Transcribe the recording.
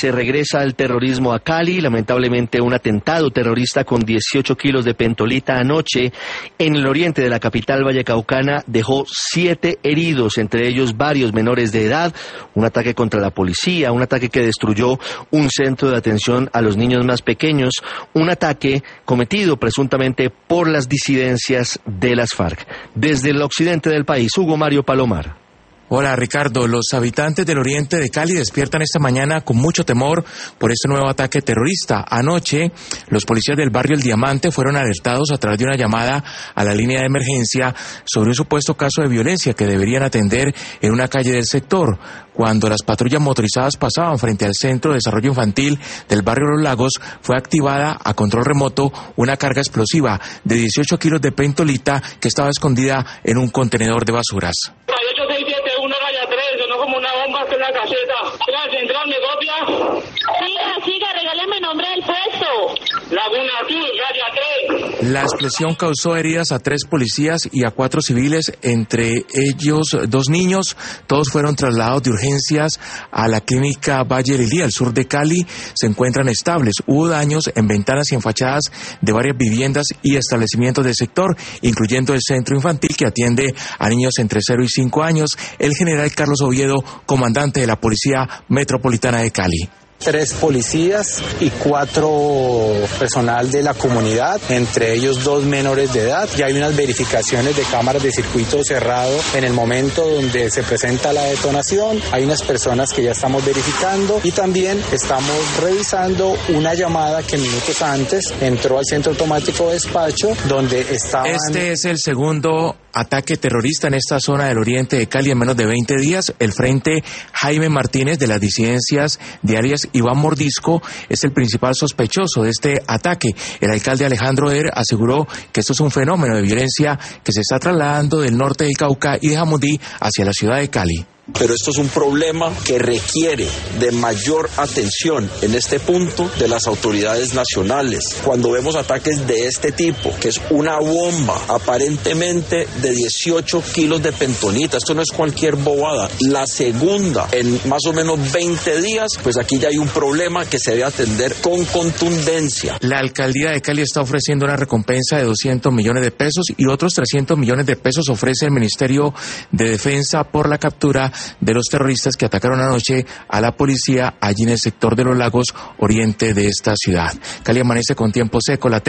se regresa al terrorismo a Cali. Lamentablemente, un atentado terrorista con 18 kilos de pentolita anoche en el oriente de la capital vallecaucana dejó 7 heridos, entre ellos varios menores de edad. Un ataque contra la policía, un ataque que destruyó un centro de atención a los niños más pequeños, un ataque cometido presuntamente por las disidencias de las FARC. Desde el occidente del país, Hugo Mario Palomar. Hola Ricardo, los habitantes del oriente de Cali despiertan esta mañana con mucho temor por este nuevo ataque terrorista. Anoche, los policías del barrio El Diamante fueron alertados a través de una llamada a la línea de emergencia sobre un supuesto caso de violencia que deberían atender en una calle del sector. Cuando las patrullas motorizadas pasaban frente al Centro de Desarrollo Infantil del barrio Los Lagos, fue activada a control remoto una carga explosiva de 18 kilos de pentolita que estaba escondida en un contenedor de basuras. Como una bomba en la caseta. La central me copia. Siga, regáleme el nombre del puesto. Laguna Azul, Raya 3. La explosión causó heridas a 3 policías y a 4 civiles, entre ellos 2 niños. Todos fueron trasladados de urgencias a la clínica Valle Lilí, al sur de Cali. Se encuentran estables. Hubo daños en ventanas y en fachadas de varias viviendas y establecimientos del sector, incluyendo el centro infantil que atiende a niños entre 0 y 5 años. El general Carlos Oviedo, comandante de la Policía Metropolitana de Cali. 3 policías y 4 personal de la comunidad, entre ellos 2 menores de edad. Ya hay unas verificaciones de cámaras de circuito cerrado en el momento donde se presenta la detonación. Hay unas personas que ya estamos verificando y también estamos revisando una llamada que minutos antes entró al centro automático de despacho donde estaban... Este es el segundo ataque terrorista en esta zona del oriente de Cali en menos de 20 días. El Frente Jaime Martínez de las disidencias de Arias Iván Mordisco es el principal sospechoso de este ataque. El alcalde Alejandro Er aseguró que esto es un fenómeno de violencia que se está trasladando del norte del Cauca y de Jamundí hacia la ciudad de Cali. Pero esto es un problema que requiere de mayor atención en este punto de las autoridades nacionales. Cuando vemos ataques de este tipo, que es una bomba aparentemente de 18 kilos de pentolita, esto no es cualquier bobada. La segunda en más o menos 20 días, pues aquí ya hay un problema que se debe atender con contundencia. La alcaldía de Cali está ofreciendo una recompensa de 200 millones de pesos y otros 300 millones de pesos ofrece el Ministerio de Defensa por la captura de los terroristas que atacaron anoche a la policía allí en el sector de Los Lagos, oriente de esta ciudad. Cali amanece con tiempo seco.